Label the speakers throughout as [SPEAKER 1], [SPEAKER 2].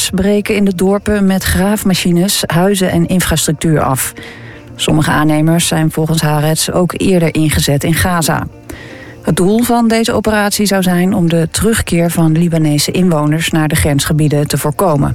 [SPEAKER 1] breken in de dorpen met graafmachines huizen en infrastructuur af. Sommige aannemers zijn volgens Haaretz ook eerder ingezet in Gaza. Het doel van deze operatie zou zijn om de terugkeer van Libanese inwoners naar de grensgebieden te voorkomen.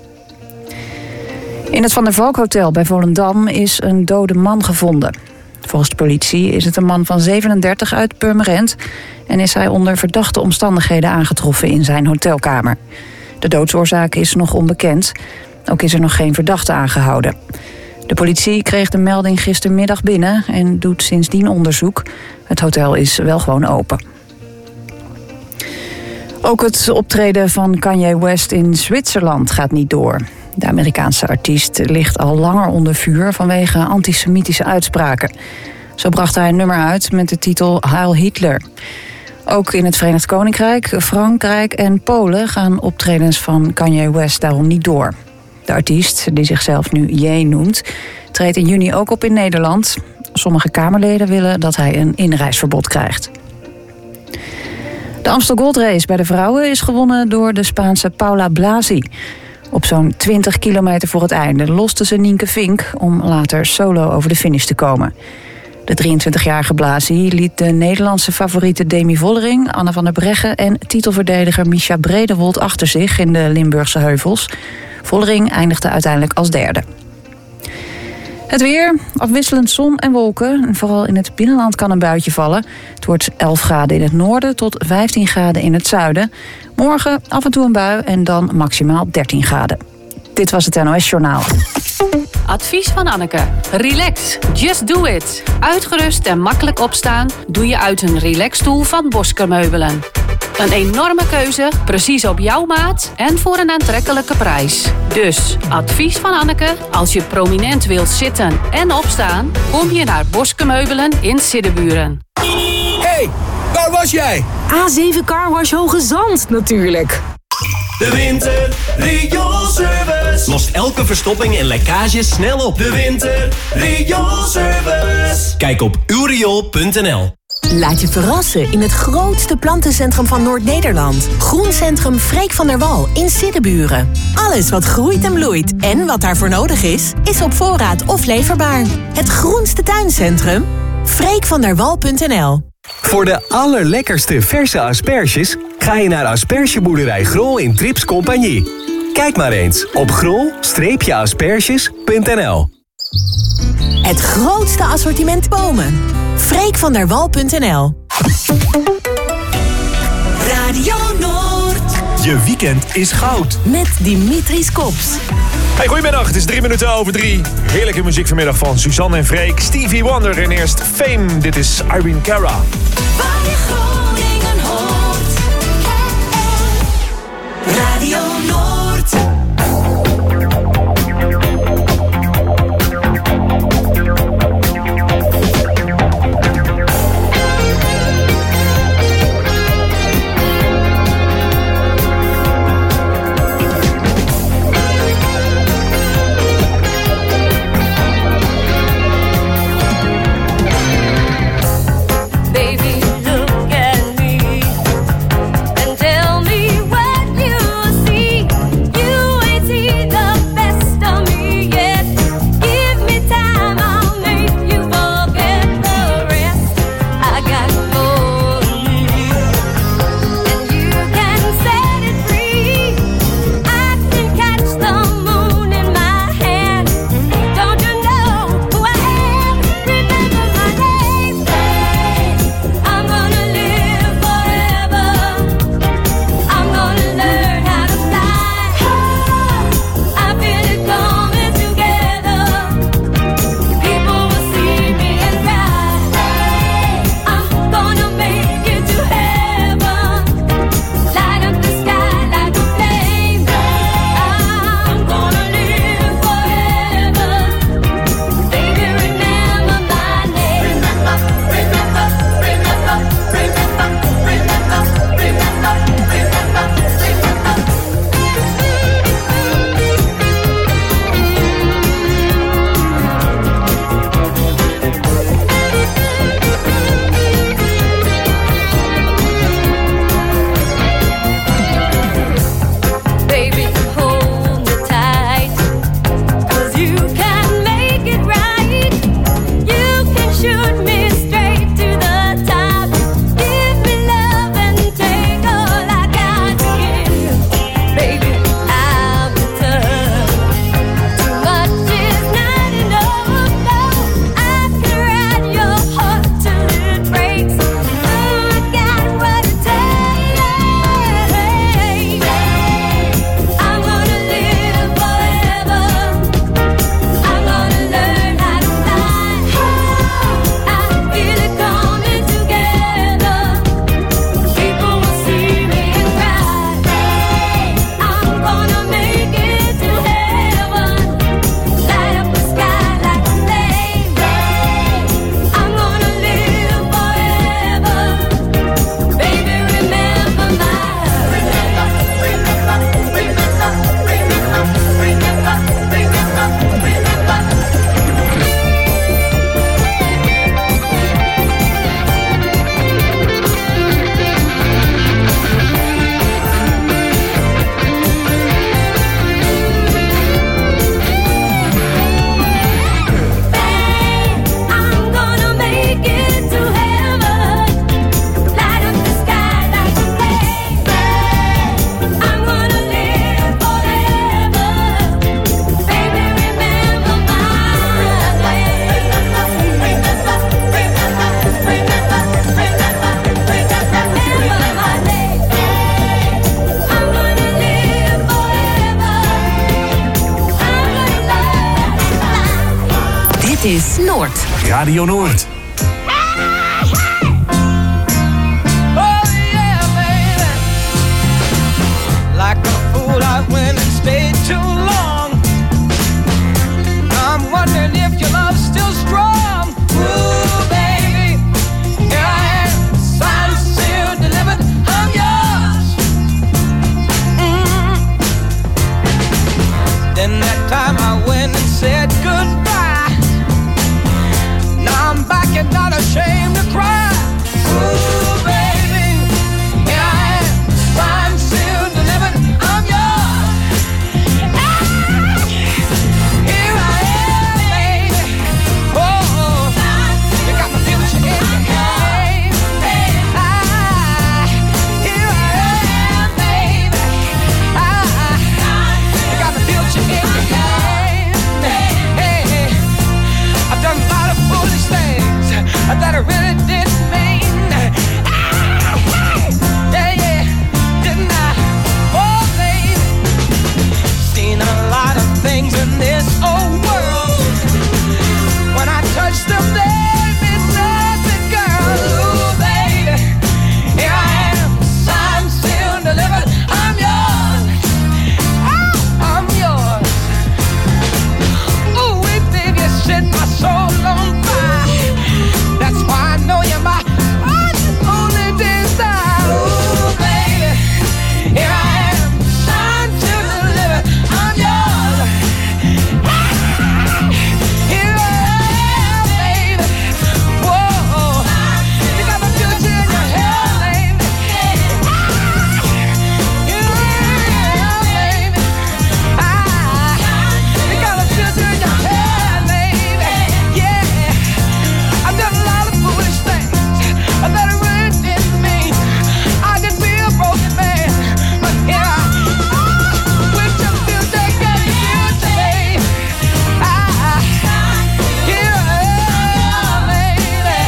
[SPEAKER 1] In het Van der Valk Hotel bij Volendam is een dode man gevonden. Volgens de politie is het een man van 37 uit Purmerend en is hij onder verdachte omstandigheden aangetroffen in zijn hotelkamer. De doodsoorzaak is nog onbekend. Ook is er nog geen verdachte aangehouden. De politie kreeg de melding gistermiddag binnen en doet sindsdien onderzoek. Het hotel is wel gewoon open. Ook het optreden van Kanye West in Zwitserland gaat niet door. De Amerikaanse artiest ligt al langer onder vuur vanwege antisemitische uitspraken. Zo bracht hij een nummer uit met de titel Heil Hitler. Ook in het Verenigd Koninkrijk, Frankrijk en Polen gaan optredens van Kanye West daarom niet door. De artiest, die zichzelf nu Ye noemt, treedt in juni ook op in Nederland. Sommige Kamerleden willen dat hij een inreisverbod krijgt. De Amstel Gold Race bij de vrouwen is gewonnen door de Spaanse Paula Blasi. Op zo'n 20 kilometer voor het einde loste ze Nienke Vink om later solo over de finish te komen. De 23-jarige Blasi liet de Nederlandse favoriete Demi Vollering, Anne van der Breggen en titelverdediger Mischa Bredewold achter zich in de Limburgse heuvels. Vollering eindigde uiteindelijk als derde. Het weer, afwisselend zon en wolken. En vooral in het binnenland kan een buitje vallen. Het wordt 11 graden in het noorden tot 15 graden in het zuiden. Morgen af en toe een bui en dan maximaal 13 graden. Dit was het NOS Journaal.
[SPEAKER 2] Advies van Anneke. Relax. Just do it. Uitgerust en makkelijk opstaan doe je uit een relaxstoel van Bosker Meubelen. Een enorme keuze, precies op jouw maat en voor een aantrekkelijke prijs. Dus, advies van Anneke, als je prominent wilt zitten en opstaan, kom je naar Bosker Meubelen in Siddeburen.
[SPEAKER 3] Hey, waar was jij?
[SPEAKER 4] A7 Carwash Hoge Zand, natuurlijk.
[SPEAKER 3] De Winter Rioolservice lost elke verstopping en lekkage snel op. De Winter Rioolservice. Kijk op uwriool.nl.
[SPEAKER 4] Laat je verrassen in het grootste plantencentrum van Noord-Nederland. Groencentrum Freek van der Wal in Siddeburen. Alles wat groeit en bloeit en wat daarvoor nodig is op voorraad of leverbaar. Het groenste tuincentrum? freekvanderwal.nl.
[SPEAKER 5] Voor de allerlekkerste verse asperges ga je naar aspergeboerderij Grol in Trips Compagnie. Kijk maar eens op grol-asperges.nl.
[SPEAKER 4] Het grootste assortiment bomen. freekvanderwal.nl. Radio Noord.
[SPEAKER 5] Je weekend is goud.
[SPEAKER 4] Met Dimitris Kops.
[SPEAKER 6] Hey, goedemiddag, het is 3:03. Heerlijke muziek vanmiddag van Suzanne en Freek, Stevie Wonder en eerst Fame. Dit is Irene Cara.
[SPEAKER 7] Waar je Groningen hoort. Radio Noord. Baby, look
[SPEAKER 4] Dit is Noord.
[SPEAKER 5] Radio Noord.
[SPEAKER 8] Like a fool, I went and stayed too long. I'm wondering if your love's still strong. Ooh, baby, here I am, signed, sealed, delivered, I'm yours. Then that time I went and said goodbye. Now I'm back and not ashamed to cry. Ooh, baby, here I am, signed, sealed, delivered, I'm yours. Here I am, baby. Oh, you got my future in your hand. Here I am, baby. You got my future in your hand. Hey, I've done a lot of foolish things that I really didn't mean. Yeah, didn't I? Oh, baby, seen a lot of things in this old world. When I touch them, there is nothing, girl. Ooh, baby, here I am, signed, sealed, delivered. I'm yours. I'm yours. Ooh, baby, you set my soul on fire. That's why I know you're my only desire. Ooh, baby, here I am, signed, sealed, delivered. I'm yours. Here I am, baby. Whoa, you got my future in your hand, baby. Here I am, baby. You got my future in your hand, baby. Yeah, I've done a lot of foolish things that I really didn't mean. I could be a broken man, but here I am with your future, get your future, baby. Here I am, baby.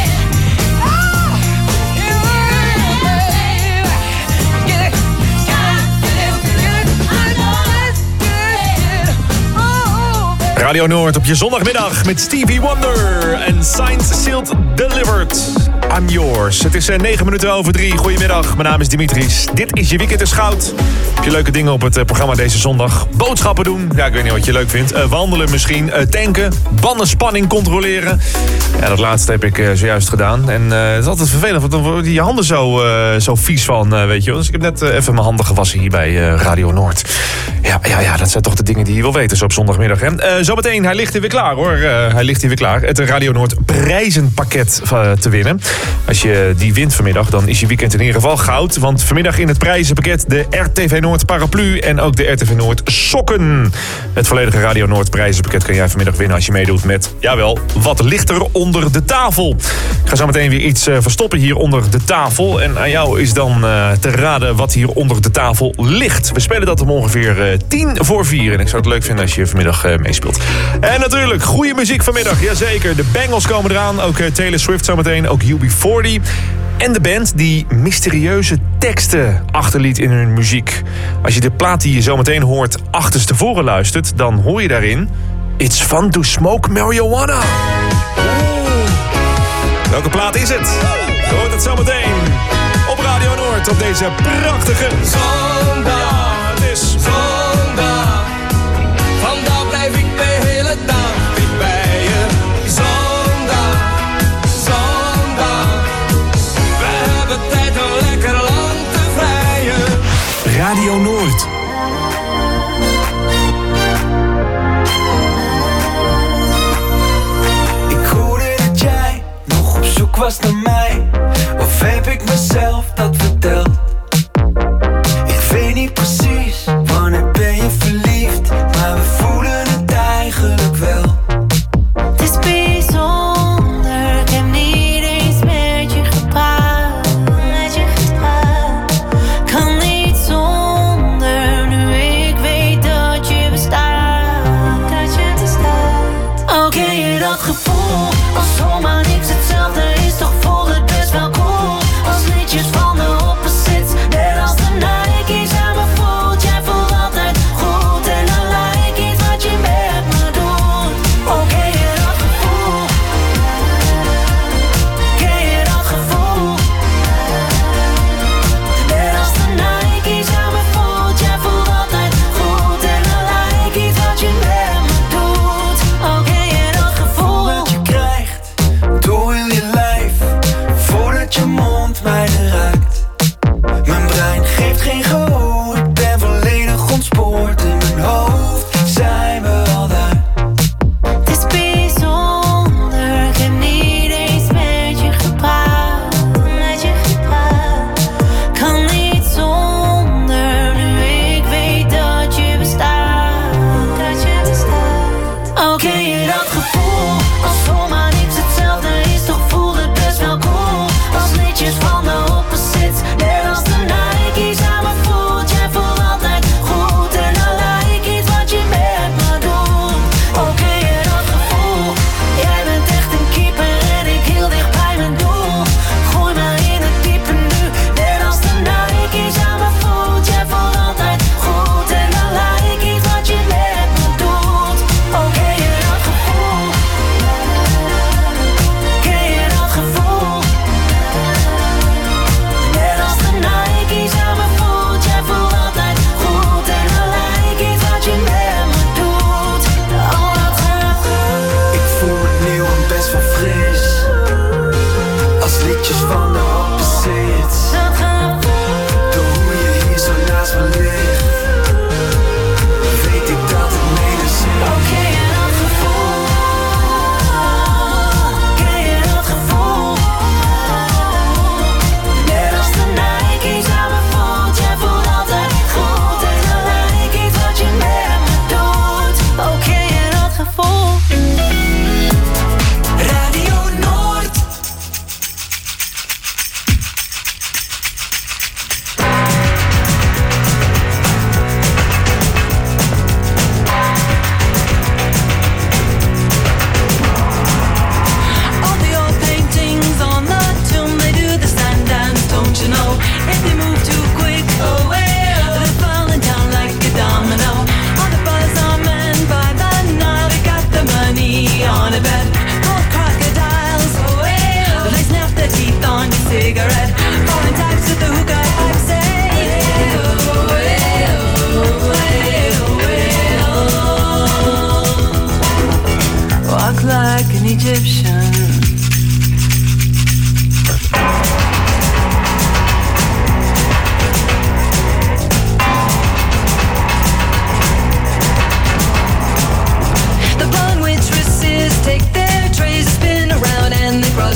[SPEAKER 8] Here I am, baby. Get it, get it. I know it's good. Oh, baby.
[SPEAKER 6] Radio Noord op je zondagmiddag met Stevie Wonder en Signed, Sealed, Delivered. I'm yours. Het is 9 minuten over 3. Goedemiddag, mijn naam is Dimitris. Dit is je Weekend is Goud. Heb je leuke dingen op het programma deze zondag? Boodschappen doen. Ja, ik weet niet wat je leuk vindt. Wandelen misschien. Tanken. Bandenspanning controleren. Ja, dat laatste heb ik zojuist gedaan. En het is altijd vervelend, want dan worden je handen zo vies van, weet je wel. Dus ik heb net even mijn handen gewassen hier bij Radio Noord. Ja, dat zijn toch de dingen die je wil weten zo op zondagmiddag. Hè? Zometeen, hij ligt hier weer klaar hoor. Hij ligt hier weer klaar. Het Radio Noord prijzenpakket te winnen. Als je die wint vanmiddag, dan is je weekend in ieder geval goud. Want vanmiddag in het prijzenpakket de RTV Noord paraplu en ook de RTV Noord sokken. Het volledige Radio Noord prijzenpakket kan jij vanmiddag winnen als je meedoet met, jawel, wat ligt er onder de tafel. Ik ga zo meteen weer iets verstoppen hier onder de tafel. En aan jou is dan te raden wat hier onder de tafel ligt. We spelen dat om ongeveer 3:50. En ik zou het leuk vinden als je vanmiddag meespeelt. En natuurlijk, goede muziek vanmiddag. Jazeker, de Bangles komen eraan. Ook Taylor Swift zometeen, ook UB40. En de band die mysterieuze teksten achterliet in hun muziek. Als je de plaat die je zometeen hoort achterstevoren luistert, dan hoor je daarin It's fun to smoke marijuana. Welke plaat is het? Je hoort het zometeen op Radio Noord op deze prachtige zondag. Het is
[SPEAKER 8] Zondag, vandaag blijf ik de hele dag dicht bij je. Zondag, zondag, we hebben tijd om lekker lang te vrijen.
[SPEAKER 5] Radio Noord.
[SPEAKER 9] Ik hoorde dat jij nog op zoek was naar mij. Of heb ik mezelf dat verteld? Ik weet niet precies wanneer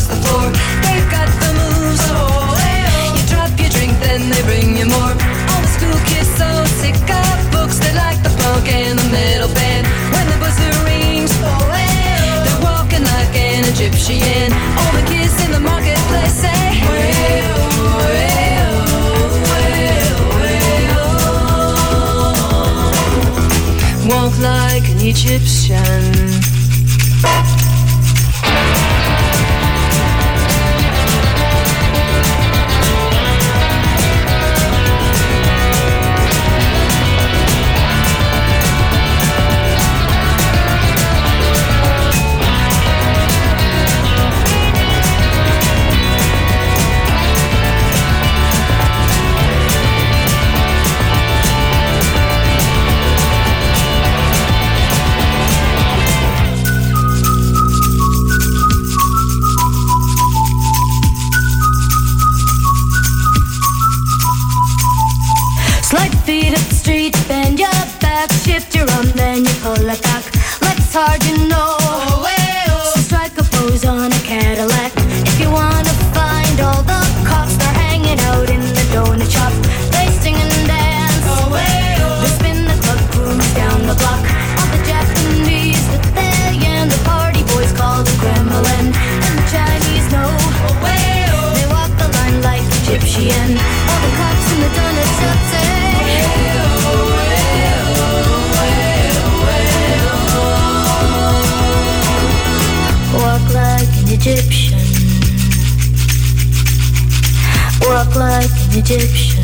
[SPEAKER 10] across the floor. They've got the moves. You drop your drink, then they bring you more. All the school kids so sick of books. They like the punk and the metal band. When the buzzer rings, they're walking like an Egyptian. All the kids in the marketplace say, walk like an Egyptian.
[SPEAKER 11] Hard, you know. So strike a pose on a Cadillac. If you wanna find all the cops, they're hanging out in the donut shop. They sing and dance. They spin the club grooves down the block. All the Japanese that they and the party boys call the Kremlin. And the Chinese know. They walk the line like Egyptian. All the cops in the donut shop say, walk like an Egyptian. Walk like an Egyptian.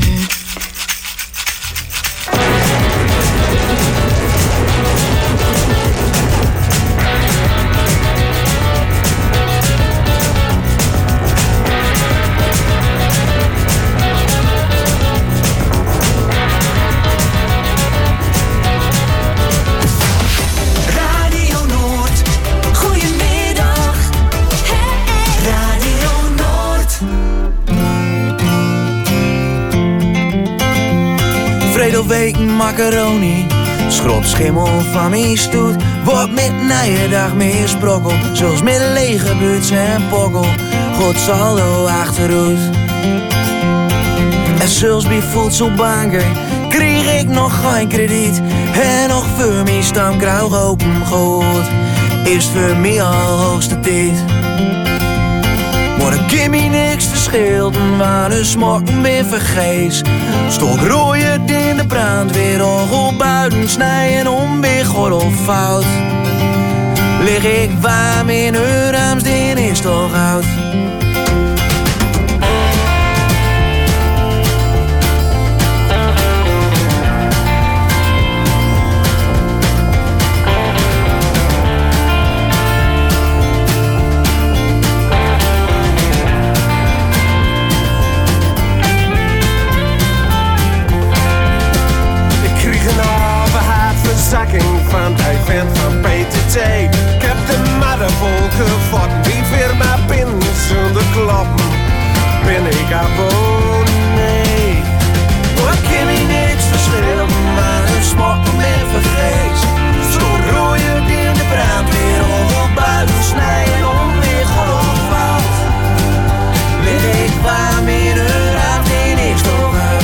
[SPEAKER 9] Weken macaroni, schrop schimmel van mijn stoet. Wordt met naaiendag meer sprokkel, zoals met lege buts en pokkel. God saldo achteruit. En zelfs bij voedselbanken kreeg ik nog geen krediet. En nog voor mijn stamkruig open goed. Is voor mij al hoogste tijd. Maar ik kan me niks verschillen, waar de smokken weer vergees. Stok rooien in de brandweer, orgel buiten snijden om weer gordelfout. Lig ik warm in Eurams, dit is toch oud.
[SPEAKER 12] Van hij vent van PTT. Ik heb de maddenvolk gevotten. Die firma binnen zonder klappen. Ben ik abonnee. Maar ik kan me niks verschillen, maar een smokken met vergees. Stoor rooien in de brandweer, op buiten snijden om weer golfwoud. Lig ik warm in de raad, die niks toch uit.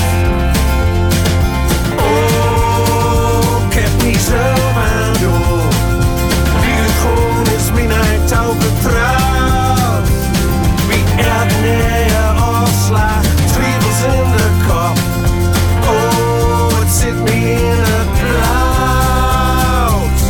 [SPEAKER 12] Zelf aan door. Wie het gewoon is, mijn eind touw vertrouwd. Wie erdenneeën afslaat, twijfels in de kop. Oh, het zit me in het blauw.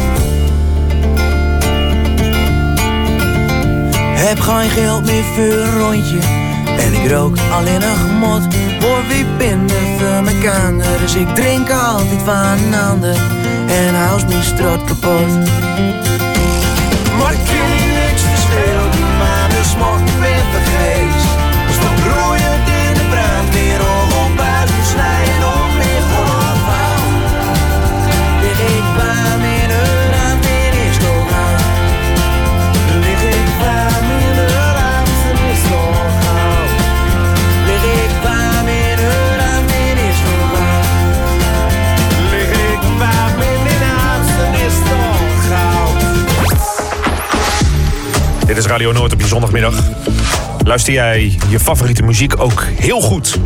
[SPEAKER 9] Heb geen geld meer voor een rondje. En ik rook alleen nog mot. Hoor wie binnen voor mijn kander. Dus ik drink altijd van een ander. En hou mijn strot kapot. Maar ik kan hier niks verschillen, maar de smok weer vergees. Stop roeien in de brandweer, op buiten snijden om weer golfwoud. Lig ik warm in een raam, dit is toch oud. Lig ik warm in een raam, dit is toch oud. Lig ik warm in een raam, dit is toch oud. Lig ik warm in een raam, dit is toch oud.
[SPEAKER 6] Dit is Radio Noord op je zondagmiddag. Luister jij je favoriete muziek ook heel goed?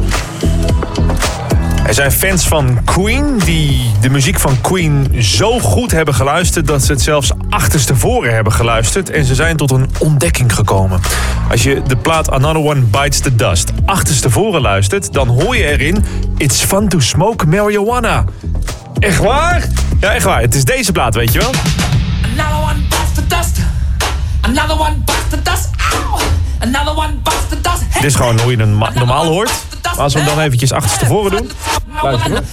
[SPEAKER 6] Er zijn fans van Queen die de muziek van Queen zo goed hebben geluisterd dat ze het zelfs achterstevoren hebben geluisterd en ze zijn tot een ontdekking gekomen. Als je de plaat Another One Bites the Dust achterstevoren luistert, dan hoor je erin It's fun to smoke marijuana. Echt waar? Ja, echt waar. Het is deze plaat, weet je wel?
[SPEAKER 8] Another one bites the dust. Another one bites the dust. Ow! Another one bites the dust.
[SPEAKER 6] Dit is gewoon hoe je hem normaal hoort. Maar als we hem dan eventjes achterstevoren doen. Luister hoor.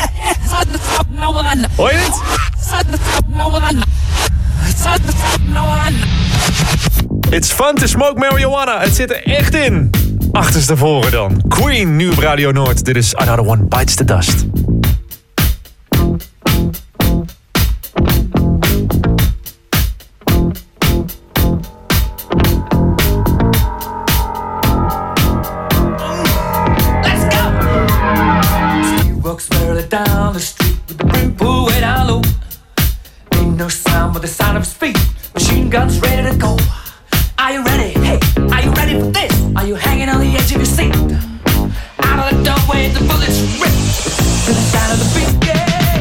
[SPEAKER 6] Hoor je dit? It's fun to smoke marijuana. Het zit er echt in. Achterstevoren dan. Queen, nu op Radio Noord. Dit is Another One Bites the Dust.
[SPEAKER 8] Down the street with the brim pulled way down low. Ain't no sound but the sound of his feet. Machine guns ready to go. Are you ready? Hey, are you ready for this? Are you hanging on the edge of your seat? Out of the doorway, the bullets rip to the sound of the beat. Yeah.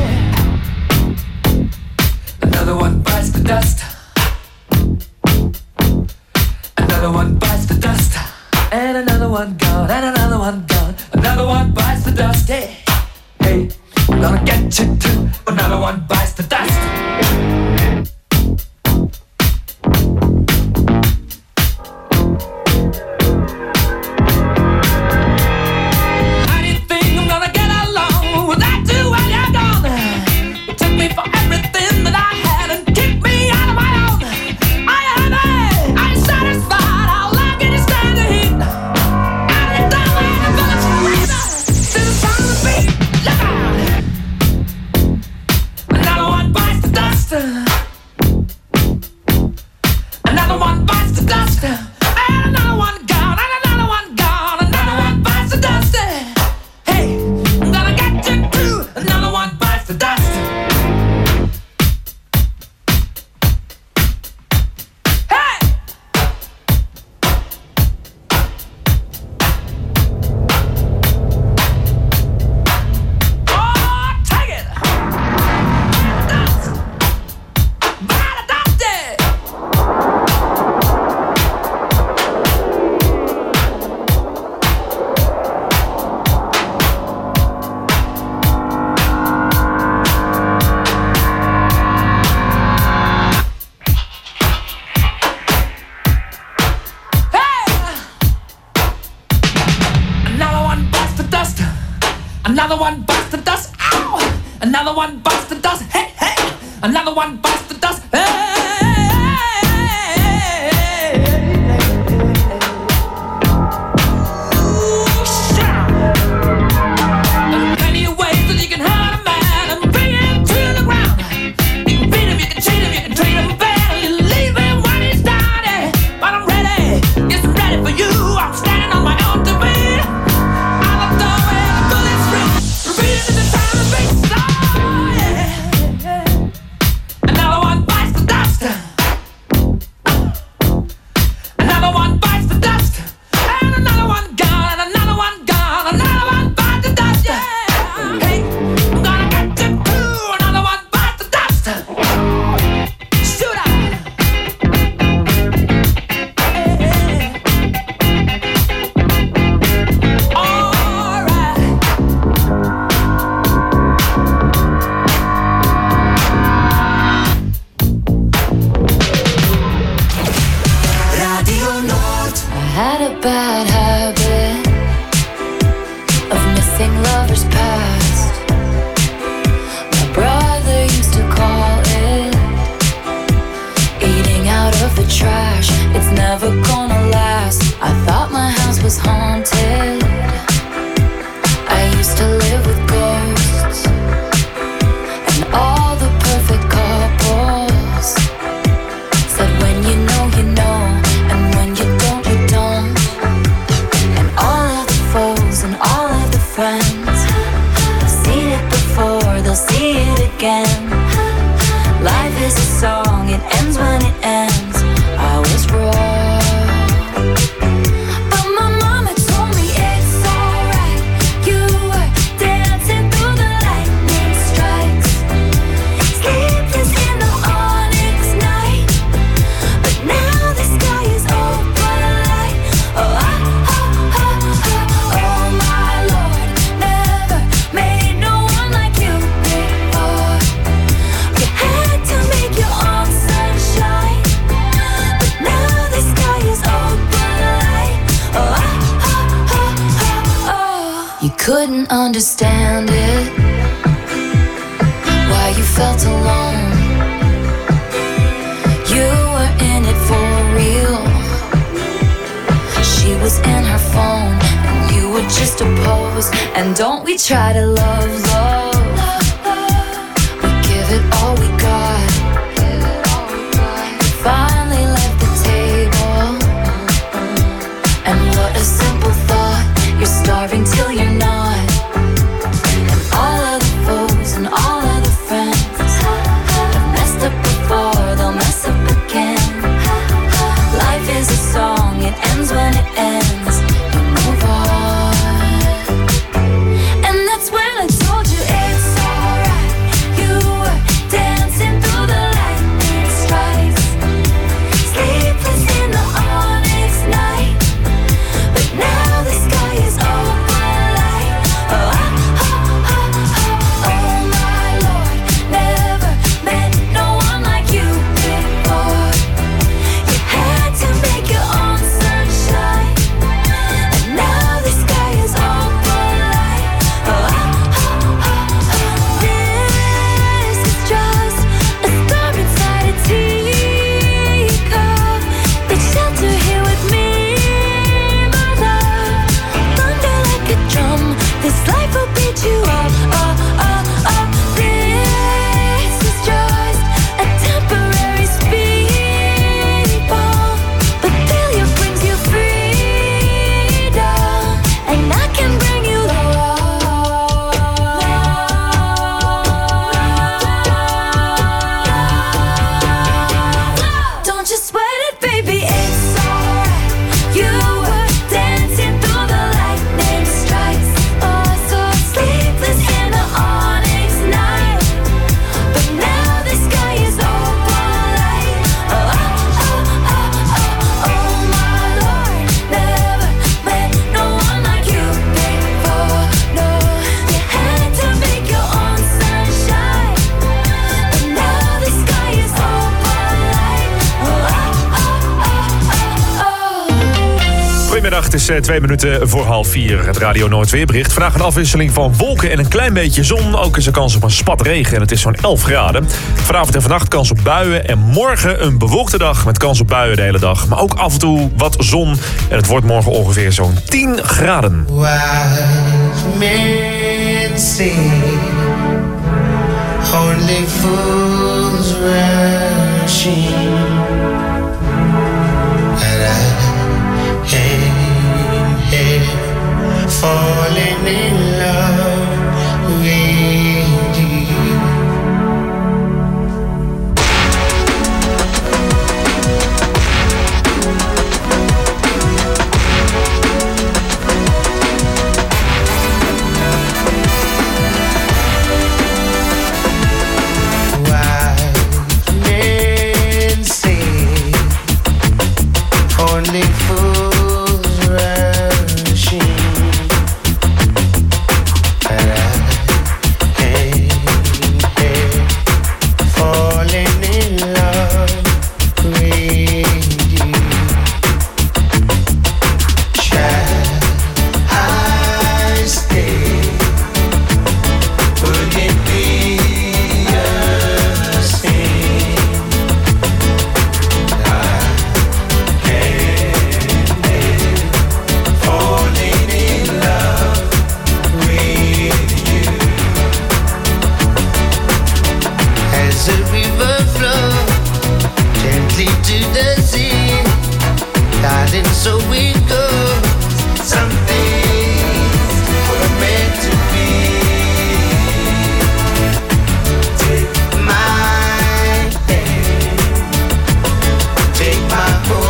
[SPEAKER 8] Another one bites the dust. Another one bites the dust. And another one gone. And another one gone. Another one bites the dust. Hey. Hey, I'm gonna get you too. Another one bites the dust. How do you think I'm gonna get along without you when you're gone? You took me for everything that I had and kicked me out of my own. Are you happy? Are you satisfied? How long can you stand the heat? Out of the doorway, the bullets rip to the sound of the beat. Another one bites the dust. Another one bites the dust. And another one gone. And another one gone. Another one bites the dust. Hey, I'm gonna get you too. Another one bites the dust. Hey! Oh, take it! Another one bites the dust. Ow! Another one bites the dust. Hey, hey! Another one bites the dust. Hey! Ooh, shout! There are plenty of ways that you can hurt a man and bring him to the ground. You can beat him, you can cheat him, you can treat him bad, you leave him when he's down. But I'm ready, yes, I'm ready for you. I'm standing on my own to beat. Another one bites the dust. Another one bites the dust. And another one gone. And another one gone. Another one bites the dust. Yeah. Hey, I'm gonna get you too. Another one bites the dust. Shoot out. All right.
[SPEAKER 7] Radio Noord.
[SPEAKER 10] I had a bad habit of missing lovers past. My brother used to call it eating out of the trash. It's never gonna last. I thought my house was haunted. I used to live with ghosts and all the perfect couples said when you know, and when you don't, you don't. And all of the foes and all of the friends, they've seen it before, they'll see it again. Life is a song, it ends when it ends. I was wrong. But my mama told me it's alright. You were dancing through the lightning strikes, sleepless in the onyx night. But now the sky is open light. Oh, oh my Lord, never made no one like you before. You had to make your own sunshine, but now the sky is open light. Oh, you couldn't understand it, why you felt alone. You were in it for real. She was in her phone, and you were just a pose. And don't we try to love, we give it all we got. Finally left the table, and what a simple thought. You're starving till you're not. And all of the foes and all of the friends have messed up before, they'll mess up again. Life is a song, it ends when it ends. You move on. And that's when I told you it's alright. You were dancing through the lightning strikes, sleepless in the onyx night. But now the sky is open light. Oh my Lord, never met no one like you before. You had to make your own sunshine, and now the sky is open light. This is just a storm inside a teacup. But shelter here with me, my love. Thunder like a drum, this life will beat you up. This is just a temporary speed bump, but failure brings you freedom, and I can bring you love. Don't you sweat it, baby, it's alright. You were dancing through the lightning strikes, oh so sleepless in the onyx night. But now the sky is open light. Oh my Lord, never met no one like you before. No, you had to make your own sunshine, but now the sky is open light.
[SPEAKER 6] Goedemiddag, het is 2 minuten voor 3:30. Het Radio Noord weerbericht. Vandaag een afwisseling van wolken en een klein beetje zon. Ook is er kans op een spat regen en het is zo'n 11 graden. Vanavond en vannacht kans op buien. En morgen een bewolkte dag met kans op buien de hele dag. Maar ook af en toe wat zon. En het wordt morgen ongeveer zo'n 10 graden.
[SPEAKER 9] Wise men say only fools rushing, and I ain't here falling in love with you. Take my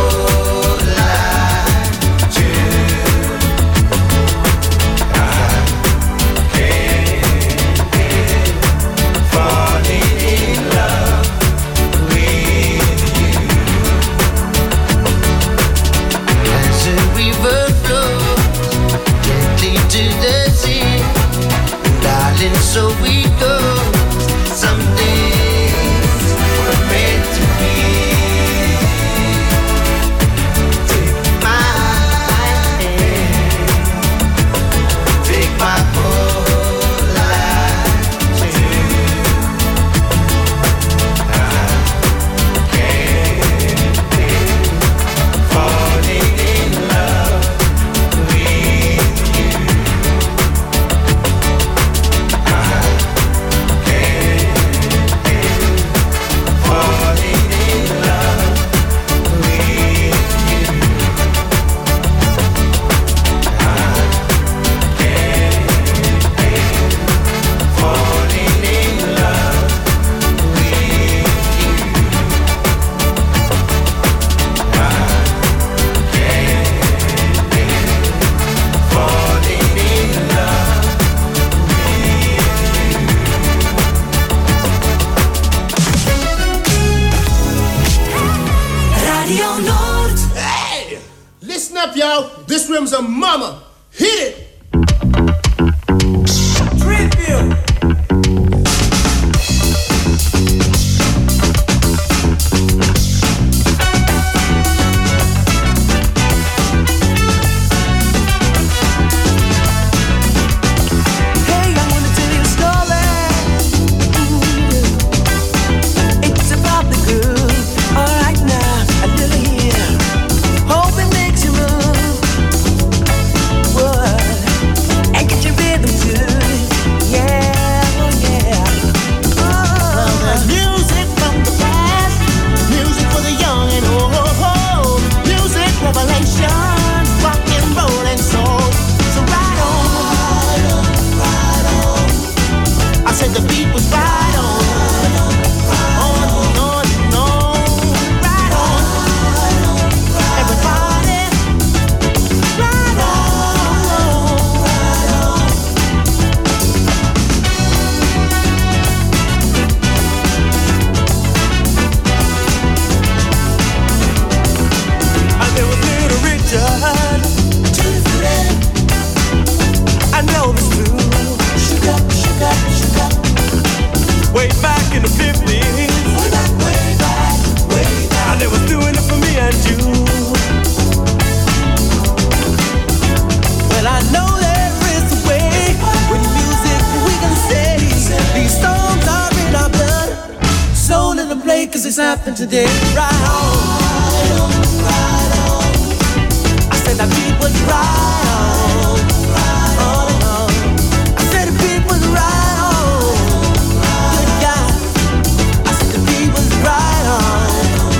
[SPEAKER 13] Dennis Rims and Mama. Hit it. Tribute.
[SPEAKER 8] Today, right on, right on. I said that beat was right on, right on. I said the beat was right on, good God. I said the beat was right on,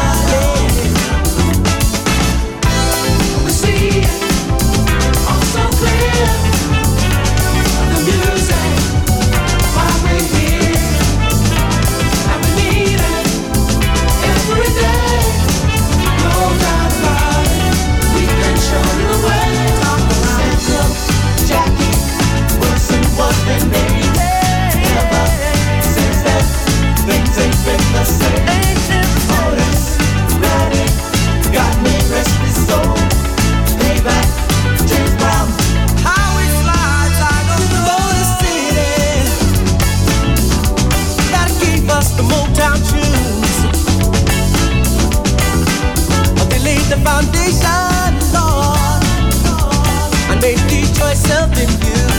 [SPEAKER 8] yeah. We see it all so clear. The music, why we're here, and we need it. Every day, no doubt about it, we can show you the way. Sandra, Jackie, Wilson was their name. Ever since then, things ain't been the same. Otis, Redding, got me restless soul. Payback, James Brown, how it slides, I don't know the city. Gotta keep us the Motown tunes. The foundation, Lord, and made Detroit something new.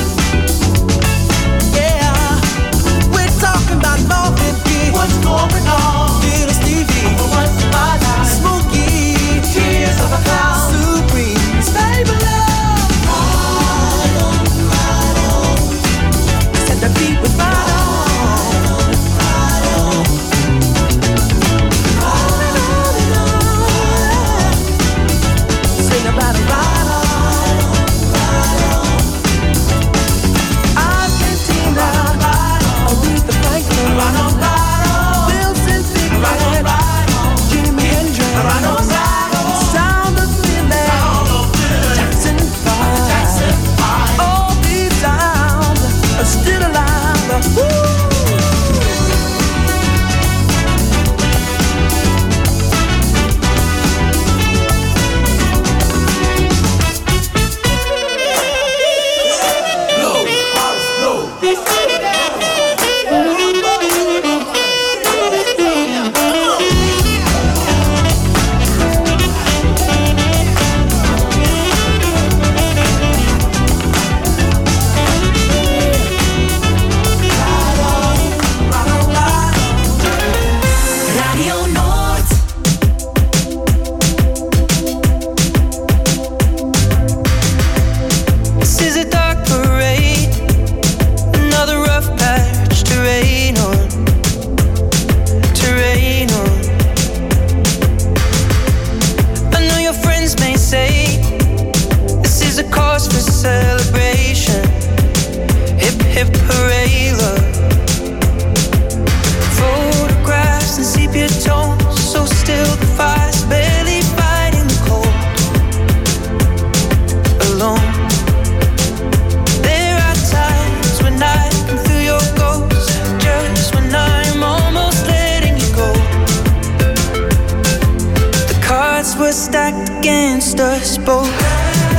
[SPEAKER 8] Yeah, we're talking about Marvin Gaye. What's going on? Little Stevie, what's my life? Smokey, Tears of a Clown, Supreme, Stable Love. Ride on, ride on. Said the beat was right on, ride on, ride on. About a ride on, ride on. Argentina, Aretha Franklin, ride on, Wilson Pickett, Jimi Hendrix, ride on, Sound of Philly, Jackson 5. All these sounds are still alive. Woo! were stacked against us both.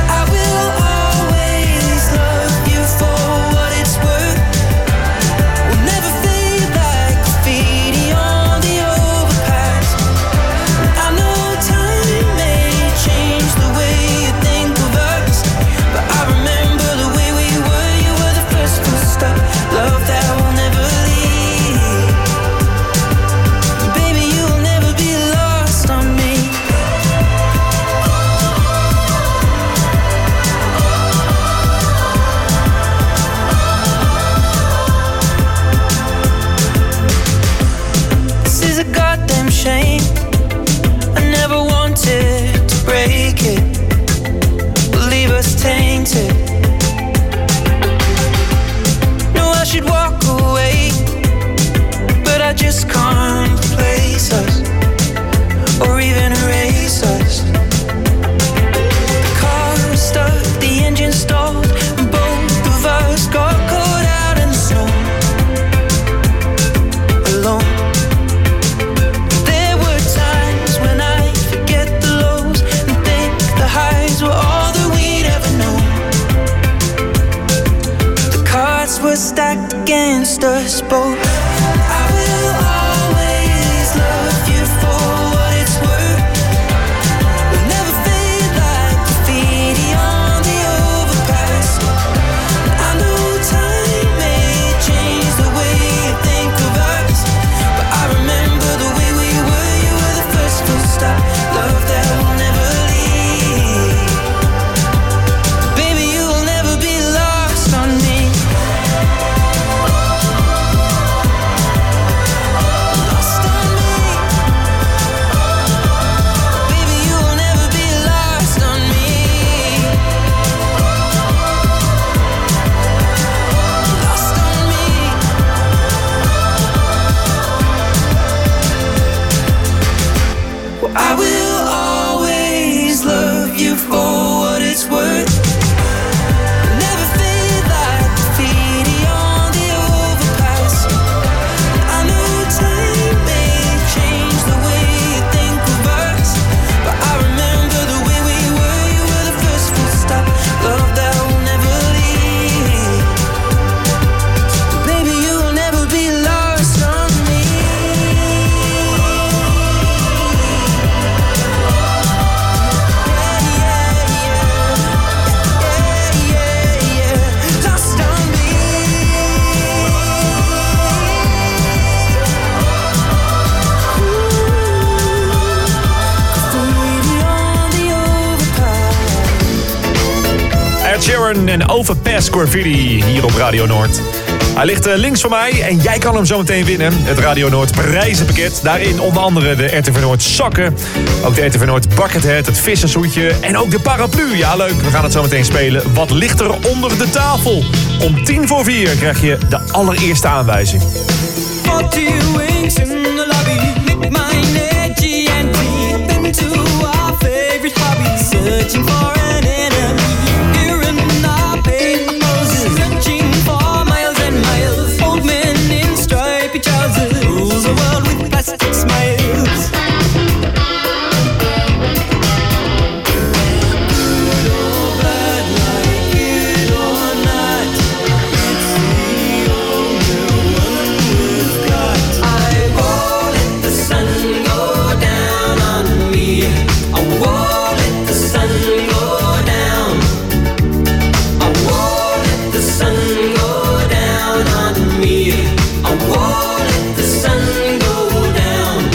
[SPEAKER 9] chain. I never wanted to break it, leave us tainted. No, I should walk away, but I just can't replace us or even erase us. The car was stuck, the engine stalled, and both of us got caught out in the snow, alone. There were times when I forget the lows and think the highs were all that we'd ever known. The cards were stacked against us both. I will always love you for what it's worth. We'll never fade like graffiti on the overpass. I know time may change the way you think of us, but I remember the way we were. You were the first full stop, love that will never leave. Baby, you will never be lost on me. Lost on me. Baby, you will never be lost on me. Lost on me. Well, I will always love you for what it's worth. Never fade like graffiti on the overpass. I know time may change the way you think of us, but I remember the way we were. You were the first full stop, love that will never leave. Baby, you will never be lost on me. Lost on me. Graffiti on the overpass.
[SPEAKER 6] Ed Sheeran en Overpass Graffiti hier op Radio Noord. Hij ligt links van mij en jij kan hem zo meteen winnen. Het Radio Noord prijzenpakket. Daarin onder andere de RTV Noord sokken. Ook de RTV Noord buckethead, het vissershoedje en ook de paraplu. Ja, leuk. We gaan het zo meteen spelen. Wat ligt er onder de tafel? Om 3:10 krijg je de allereerste aanwijzing.
[SPEAKER 9] 40 wings in the lobby, make mine edgy and deep into our favorite hobby, searching for an enemy. Here in our paper poses, searching for miles and miles. Old men in stripy trousers, rules the world with plastic smiles. Good or bad, like it or not, it's the only one we've got. I won't let the sun go down on me. I won't let the sun go down. I won't let the sun go down on me. I won't let the sun go down.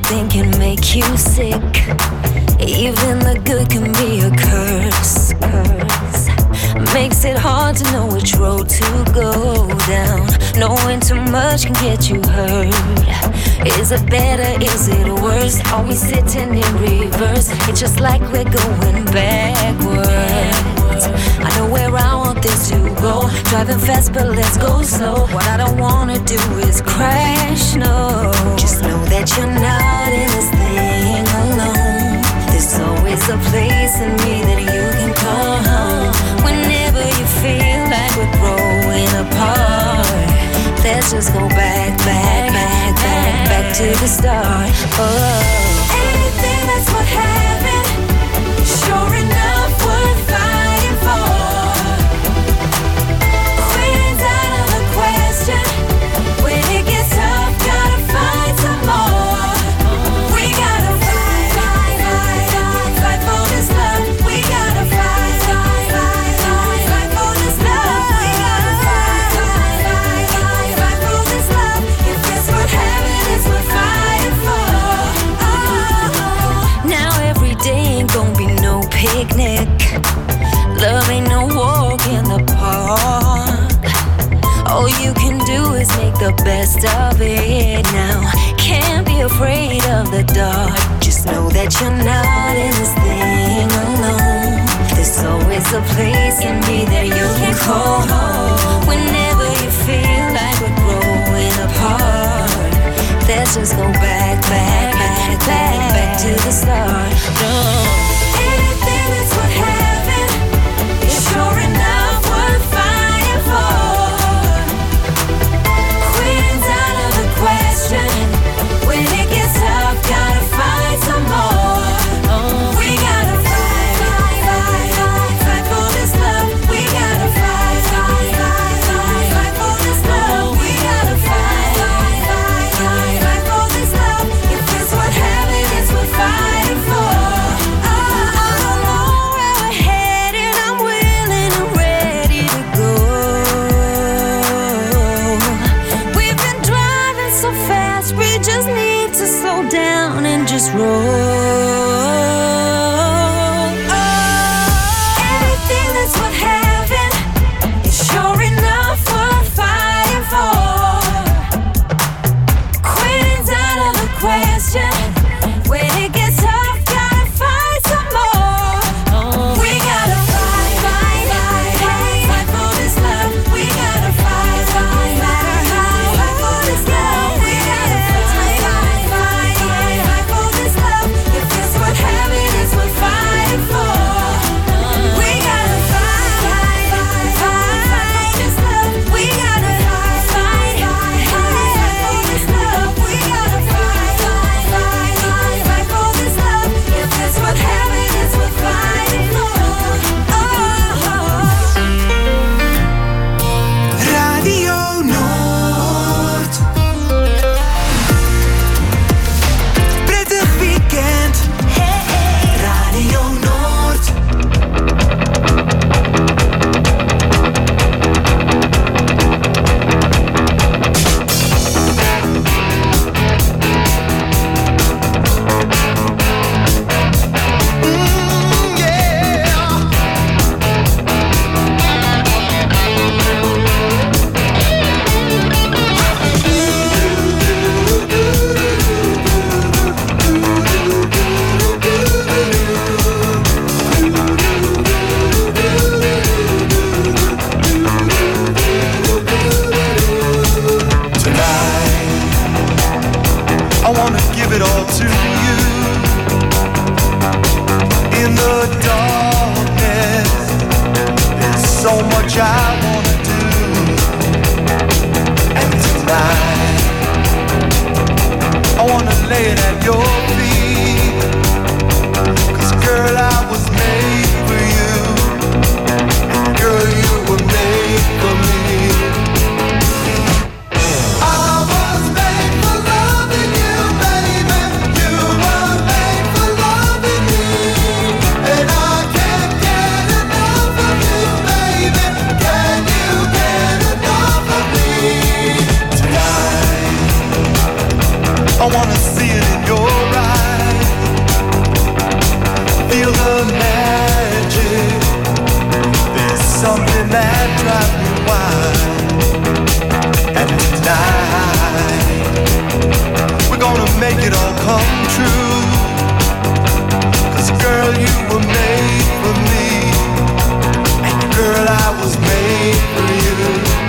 [SPEAKER 10] everything can make you sick. Even the good can be a curse. Makes it hard to know which road to go down. Knowing too much can get you hurt. Is it better? Is it worse? Are we sitting in reverse? It's just like we're going backwards. I know where I want this to go. Driving fast, but let's go slow. What I don't wanna do is crash, no. Just know that you're not in this thing alone. There's always a place in me that you can call home. Whenever you feel like we're growing apart, let's just go back to the start. Oh. Anything that's worth having, sure enough worth fighting for. Quitting's out of the question. When it gets tough, gotta find some more. We gotta fight for this love. We gotta fight for this love. We gotta fight for this love. If it's worth having, it's worth fighting for. Oh. Now every day ain't gonna be no picnic. Love ain't no walk in the park. All you can do is make the best of it now. Can't be afraid of the dark. Just know that you're not in this thing alone. There's always a place in me that you can call home. Whenever you feel like we're growing apart, let's just go back to the start. No. Anything that's worth having is sure enough worth fighting for. Quitting's out of the question. When it gets tough, gotta find some more. We gotta fight for this love. We gotta fight for this love. We gotta fight for this love. If it's worth having, it's worth fighting for. I don't know where we're headed. I'm willing and ready to go. We've been driving so fast, we just need to slow down and just roll. Anything that's worth having is sure enough worth fighting for. Quitting's out of the question. When it gets tough, gotta fight some more. We gotta fight for this love. We gotta fight for this love. We gotta fight for this love. If it's worth having, it's worth fighting for. We gotta fight for this love. We gotta fight for this love. We gotta fight for this love. If it's worth having, it's worth fighting for.
[SPEAKER 14] Radio Noord. Prettig weekend. Radio Noord.
[SPEAKER 15] Tonight, I wanna give it all to you. In the darkness, there's so much I wanna do. And tonight, I wanna lay it at your feet. 'Cause girl, I was made for you. And girl, you were made for me. I was made for loving you, baby. You were made for loving me. And I can't get enough of you, baby. Can you get enough of me? Tonight, I wanna see it in your come true. 'Cause girl, you were made for me, and girl, I was made for you.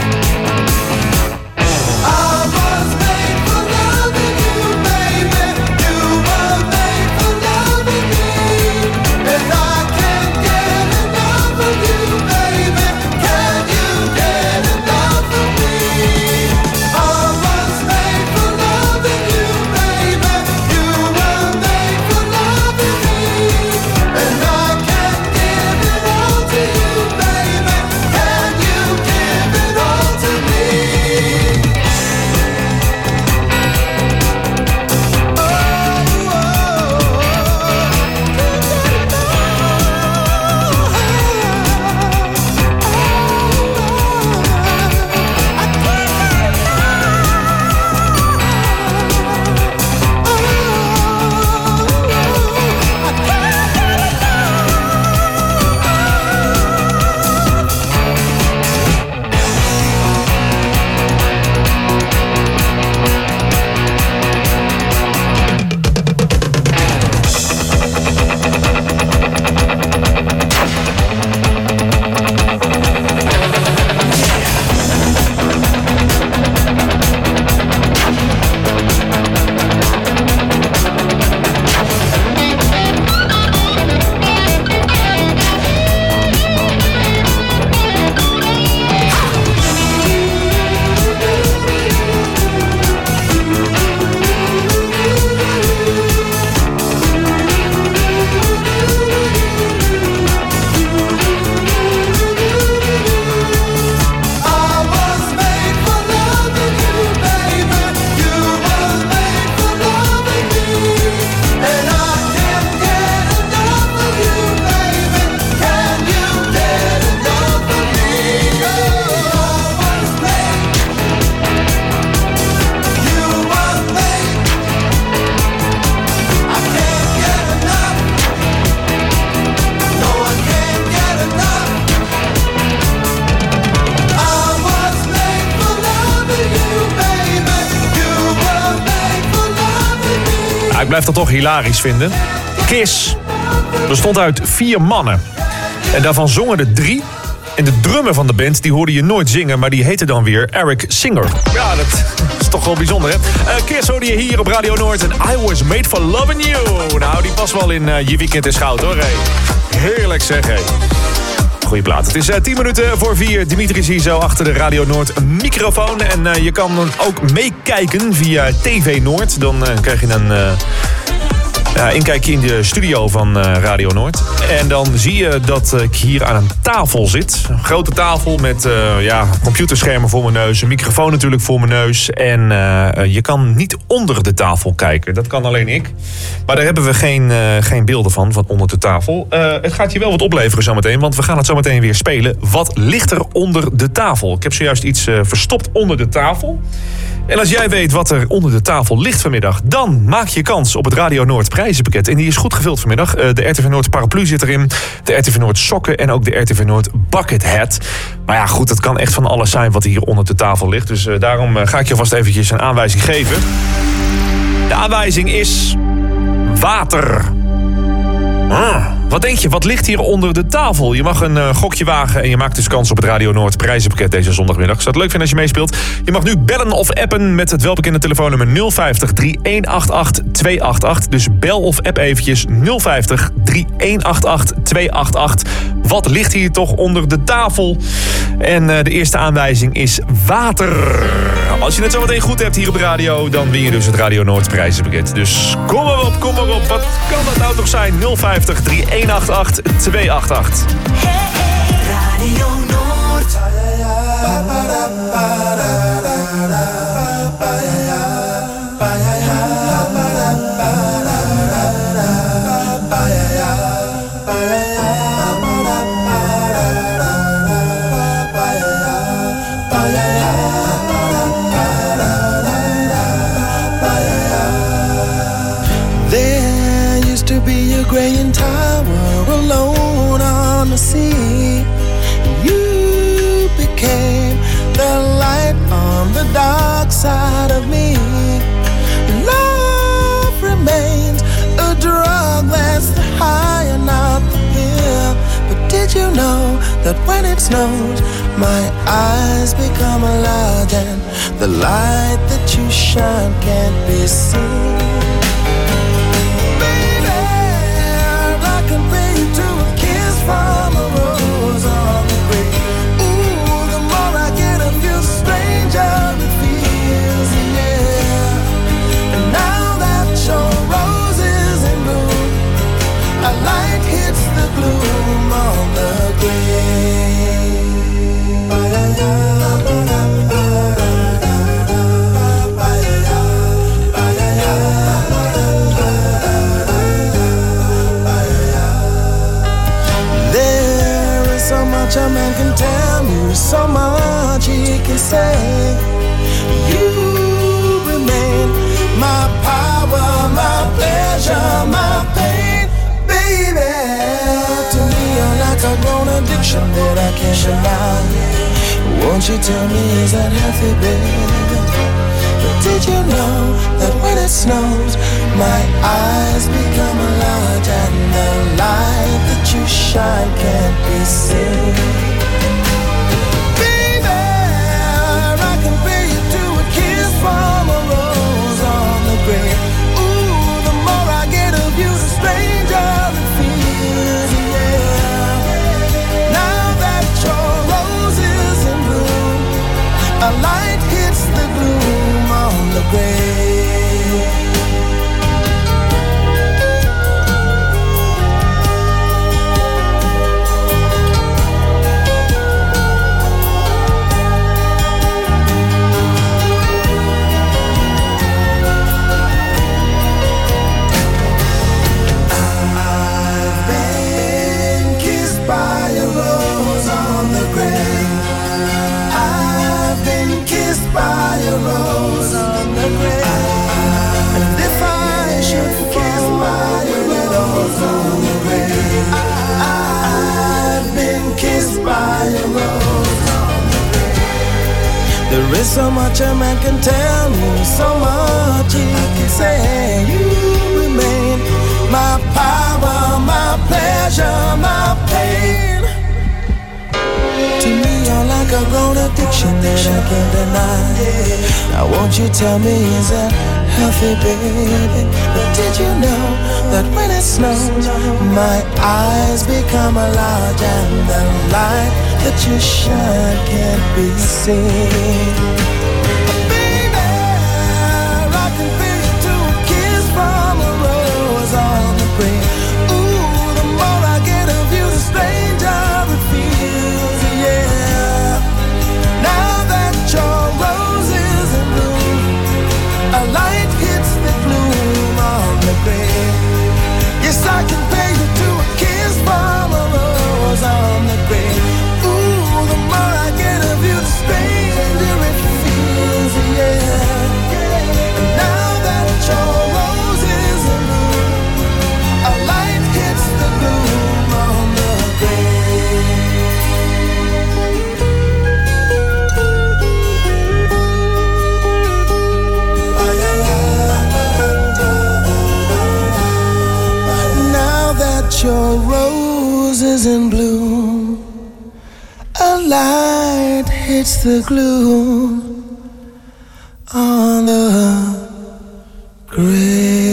[SPEAKER 15] I was made for loving you, baby. You were made for loving me, and I can't get enough of you, baby. Can you get enough of me? I was made for loving you, baby. You were made for loving me, and I can't give it all to you, baby. Can you give it all to me?
[SPEAKER 6] Ik blijf dat toch hilarisch vinden. Kiss bestond uit 4 mannen. En daarvan zongen er 3. En de drummer van de band, die hoorde je nooit zingen, maar die heette dan weer Eric Singer. Ja, dat is toch wel bijzonder, hè? Kiss hoorde je hier op Radio Noord en I Was Made For Loving You. Nou, die past wel in je weekend is goud, hoor. Hey. Heerlijk zeg, hé. Goeie plaat. Het is 10 minuten voor 4. Dimitri is hier zo achter de Radio Noord microfoon. En je kan dan ook meekijken via TV Noord. Dan krijg je een inkijkje in de studio van Radio Noord. En dan zie je dat ik hier aan een tafel zit. Een grote tafel met computerschermen voor mijn neus. Een microfoon natuurlijk voor mijn neus. En je kan niet onder de tafel kijken. Dat kan alleen ik. Maar daar hebben we geen beelden van onder de tafel. Het gaat je wel wat opleveren zometeen. Want we gaan het zometeen weer spelen. Wat ligt er onder de tafel? Ik heb zojuist iets verstopt onder de tafel. En als jij weet wat er onder de tafel ligt vanmiddag, dan maak je kans op het Radio Noord prijzenpakket. En die is goed gevuld vanmiddag. De RTV Noord paraplu zit erin, de RTV Noord sokken en ook de RTV Noord bucket hat. Maar ja, goed, het kan echt van alles zijn wat hier onder de tafel ligt. Dus daarom ga ik je vast eventjes een aanwijzing geven. De aanwijzing is water. Wat denk je, wat ligt hier onder de tafel? Je mag een gokje wagen en je maakt dus kans op het Radio Noord prijzenpakket deze zondagmiddag. Zou het leuk vinden als je meespeelt? Je mag nu bellen of appen met het welbekende telefoonnummer 050 3188 288. Dus bel of app eventjes 050 3188 288. Wat ligt hier toch onder de tafel? En de eerste aanwijzing is water. Als je het zo meteen goed hebt hier op de radio, dan win je dus het Radio Noord prijzenpakket. Dus kom maar op, kom maar op. Wat kan dat nou toch zijn? 050 3188 288.
[SPEAKER 14] Radio Noord.
[SPEAKER 15] There used to be a graying tower alone on the sea. You became the light on the dark side of me. Love remains
[SPEAKER 9] that when it snows, my eyes become large and the light that you shine can't be seen. Baby, I compare you to a kiss from a rose on the grave. Ooh, the more I get of you, the stranger it feels, yeah. And now that your rose is in bloom, a light hits the gloom on the grave. There is so much a man can tell you, so much he can say. You remain my power, my pleasure, my pain, baby. To me, you're like a grown addiction that I can't deny. Won't you tell me, is that healthy, baby? But did you know that when it snows, my eyes become large and the light that you shine can't be seen? Baby, I compare you to a kiss from a rose on the grave. Ooh, the more I get of you, the stranger it feels, yeah. Now that your rose is in bloom, a light hits the gloom on the grave. There is so much a man can tell me, so much he can say. You remain my power, my pleasure, my pain. To me, you're like a grown addiction that I can't deny. Now won't you tell me, is that healthy, baby? But did you know that when it snows, my eyes become large and the light that you shine can't be seen? Baby, I can feel you to a kiss from a rose on the grave. Ooh, the more I get of you, the stranger it feels, yeah. Now that your rose is in bloom, a light hits the gloom on the grave. Yes, I can pay you to a kiss from a rose on the grave. Ooh, the more I get of you, the stranger it feels, yeah. And now that your rose is in bloom, a light hits the gloom on the grave. Now that your rose is in bloom, a light hits the gloom on the grave.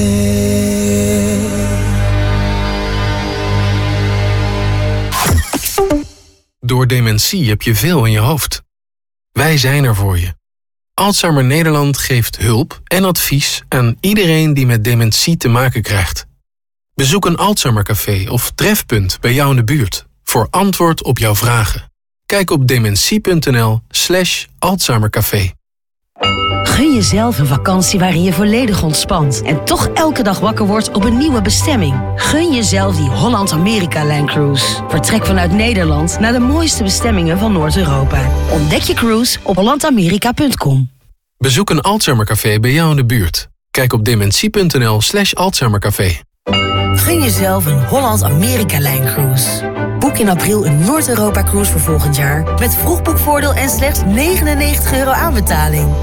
[SPEAKER 16] Door dementie heb je veel in je hoofd. Wij zijn er voor je. Alzheimer Nederland geeft hulp en advies aan iedereen die met dementie te maken krijgt. Bezoek een Alzheimercafé of trefpunt bij jou in de buurt voor antwoord op jouw vragen. Kijk op dementie.nl/Alzheimercafé.
[SPEAKER 17] Gun jezelf een vakantie waarin je volledig ontspant en toch elke dag wakker wordt op een nieuwe bestemming. Gun jezelf die Holland-Amerika-lijncruise. Vertrek vanuit Nederland naar de mooiste bestemmingen van Noord-Europa. Ontdek je cruise op hollandamerika.com.
[SPEAKER 16] Bezoek een Alzheimercafé bij jou in de buurt. Kijk op dementie.nl/Alzheimercafé.
[SPEAKER 17] Gun jezelf een Holland-Amerika-lijncruise. Boek in april een Noord-Europa-cruise voor volgend jaar met vroegboekvoordeel en slechts €99 aanbetaling.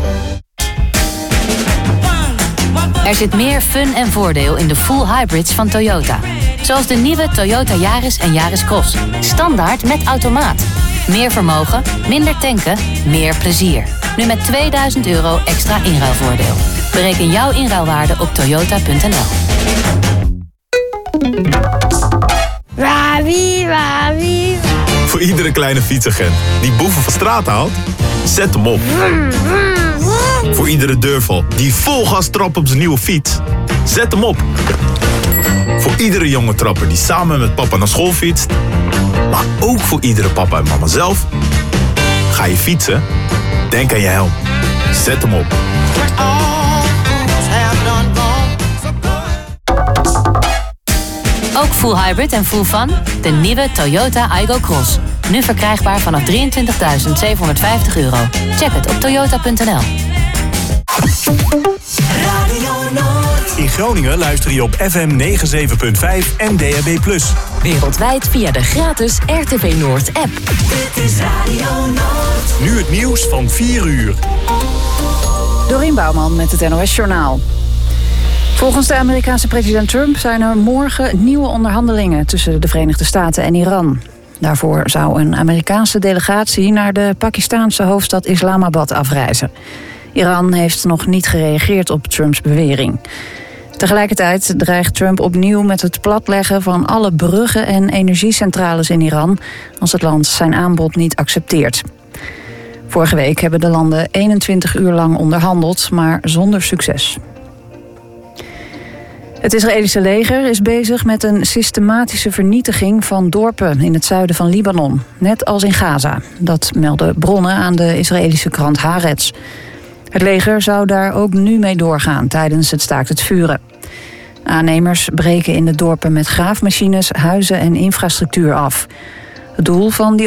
[SPEAKER 2] Er zit meer fun en voordeel in de full hybrids van Toyota. Zoals de nieuwe Toyota Yaris en Yaris Cross. Standaard met automaat. Meer vermogen, minder tanken, meer plezier. Nu met €2000 extra inruilvoordeel. Bereken jouw inruilwaarde op toyota.nl.
[SPEAKER 18] Voor iedere kleine fietsagent die boeven van straat haalt, zet hem op. Voor iedere deurval die vol gas trapt op zijn nieuwe fiets, zet hem op. Voor iedere jonge trapper die samen met papa naar school fietst, maar ook voor iedere papa en mama zelf. Ga je fietsen? Denk aan je helm. Zet hem op.
[SPEAKER 2] Ook full hybrid en full fun? De nieuwe Toyota Aygo Cross. Nu verkrijgbaar vanaf €23.750. Check het op toyota.nl.
[SPEAKER 19] In Groningen luister je op FM 97.5 en DAB+.
[SPEAKER 4] Wereldwijd via de gratis RTV Noord app.
[SPEAKER 14] Dit is Radio Noord.
[SPEAKER 19] Nu het nieuws van 4 uur.
[SPEAKER 1] Dorien Bouwman met het NOS Journaal. Volgens de Amerikaanse president Trump zijn er morgen nieuwe onderhandelingen tussen de Verenigde Staten en Iran. Daarvoor zou een Amerikaanse delegatie naar de Pakistaanse hoofdstad Islamabad afreizen. Iran heeft nog niet gereageerd op Trumps bewering. Tegelijkertijd dreigt Trump opnieuw met het platleggen van alle bruggen en energiecentrales in Iran als het land zijn aanbod niet accepteert. Vorige week hebben de landen 21 uur lang onderhandeld, maar zonder succes. Het Israëlische leger is bezig met een systematische vernietiging van dorpen in het zuiden van Libanon, net als in Gaza. Dat melden bronnen aan de Israëlische krant Haaretz. Het leger zou daar ook nu mee doorgaan tijdens het staakt het vuren. Aannemers breken in de dorpen met graafmachines, huizen en infrastructuur af. Het doel van die